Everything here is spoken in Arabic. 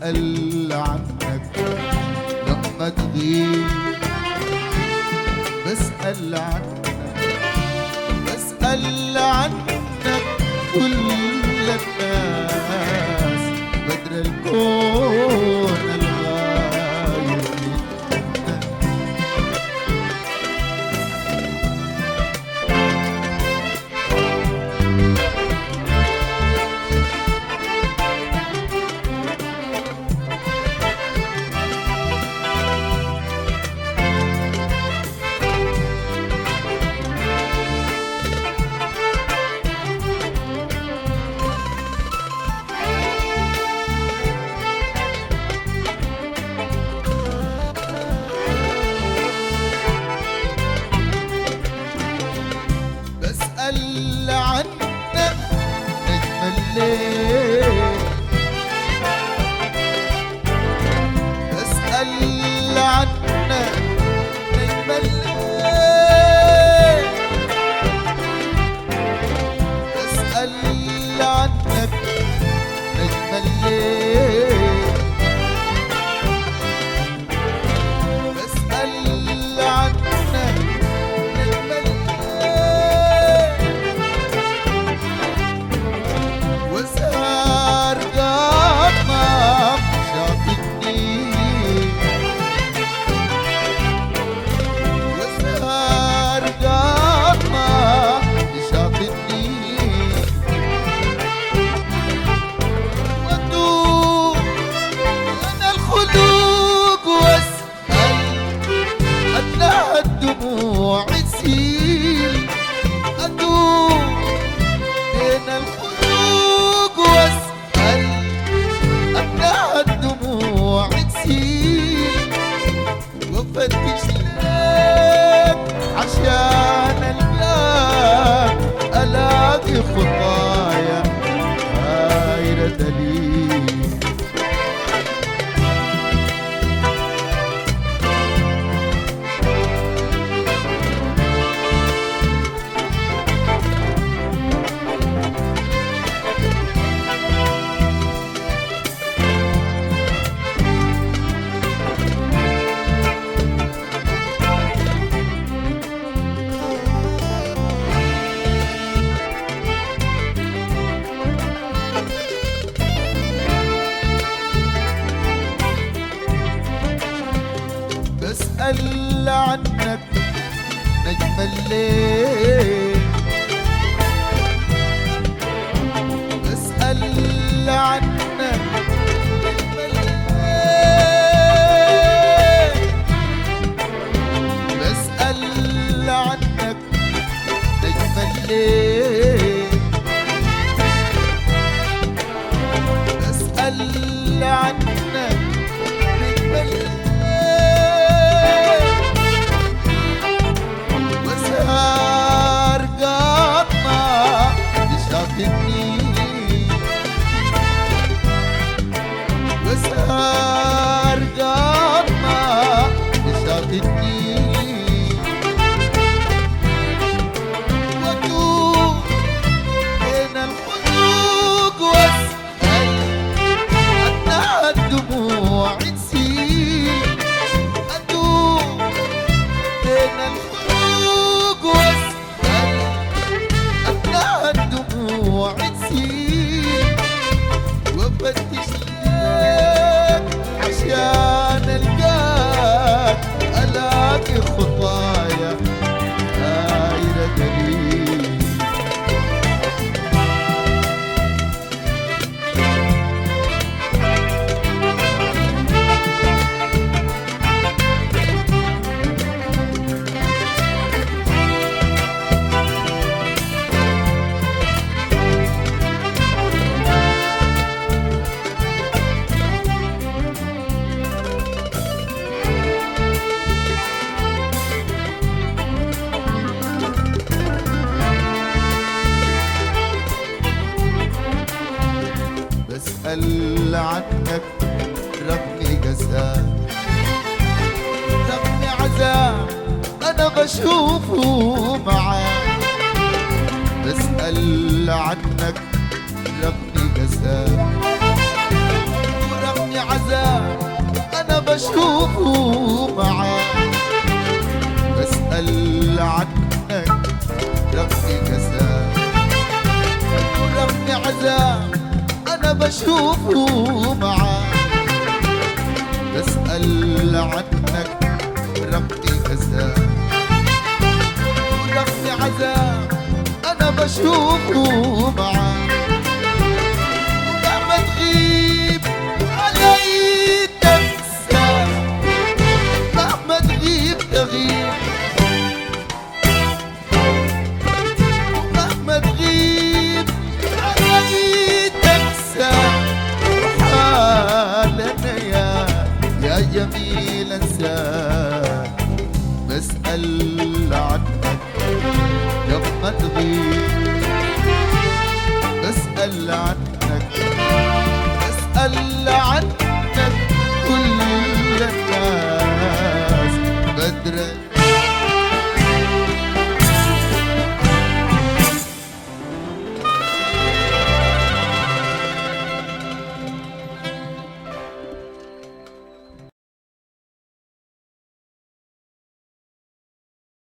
بسأل عنك لما تغيب، بسأل عنك، بسأل عنك كل الناس بدر الكون الغايب منك. بسأل عنك نجم الليل، بسأل عنك نجم الليل، بسأل عنك نجم الليل، بسأل عنك نجم الليل، وسهر قمر شاطني، وسهر قمر شاطني، وادوب انا الخلوق واسأل انها الدموع تسيل، ادوب بين الخلوق واسأل انها الدموع تسيل، وفتش لك عشان القاك الاقي خطايا غير دليل. بسأل عنك نجم الليل، بسأل عنك نجم الليل، بسأل عنك نجم الليل، بسأل عنك نجم الليل، وسهر قمر شاطني، وسهر قمر شاطني، وادوب بين الخلوق واسأل انها الدموع تسيل، ادوب بين الخلوق واسأل انها الدموع تسيل، وفتش لك عشان القاك الاقي خطايا غير دليل. بسأل عنك ربي قساك، ربي عذاب أنا بشوفه معاك، بسأل عنك ربي قساك وربي عذاب بشوفه معاك، بسأل عنك رغم كساك، ورغم عذاب أنا بشوفه معاك، بسأل عنك رغم كساك، ورغم عذاب أنا بشوفه معاك، ومهما تغيب علي تنسى، مهما تغيب تغيب، ومهما تغيب علي تنسى، وحالنا يا جميل انساك، بسأل عنك لما تغيب، بسأل عنك، بسأل عنك